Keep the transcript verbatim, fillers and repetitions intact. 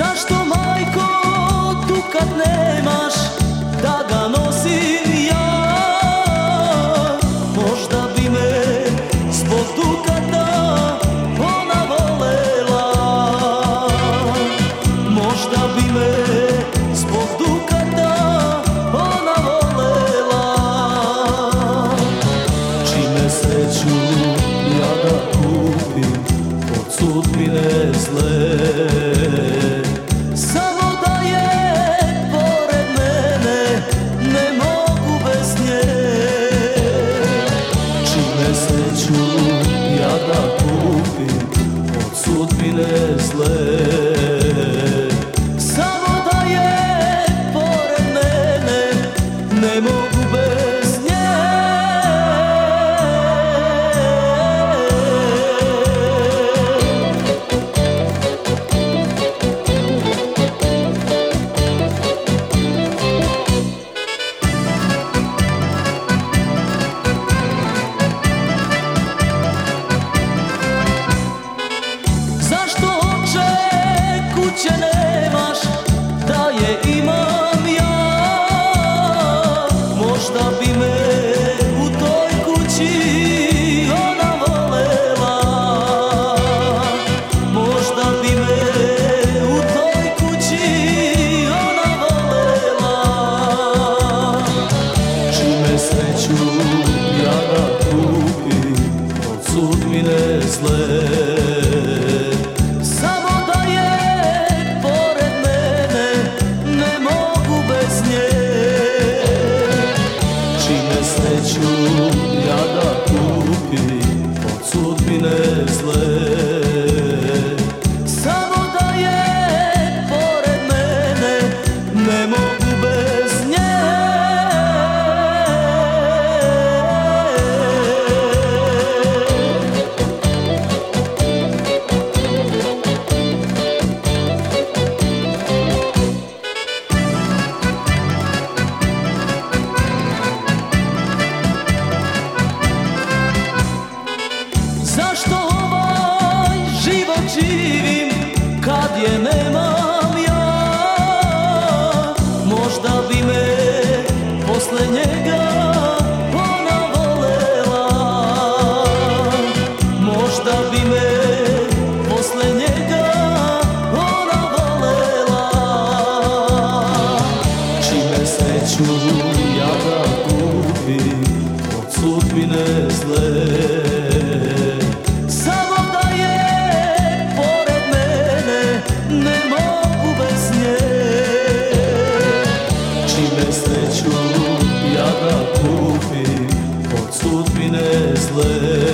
Zašto, majko, tu kad nemaš da ga nosim ja? Možda bi me zbog dukata ona volela, možda bi me zbog dukata ona volela. Čime sreću ja da kupim od sudbine zle, samo da je pored mene, ne mogu bez nje. Čime sreću ja da kupim od sudbine zle, samo da je pored mene, ne mogu bez nje. Zašto, oče, kuće nemaš da je imam ja? Možda bi me u toj kući ona volela, možda bi me u toj kući ona volela. Čime sreću ja da kupim od sudbine zle, samo da je pored mene, ne mogu bez nje. Čime sreću ja da kupim od sudbine zle, samo da je pored mene, ne mogu bez nje. Zašto ovaj život živim kad je nemam ja? Možda bi me posle njega ona volela, možda bi me posle njega ona volela. Čime sreću ja da kupim od sudbine zle, samo da je pored mene, ne mogu bez nje. Čime sreću ja da kupim od sudbine zle,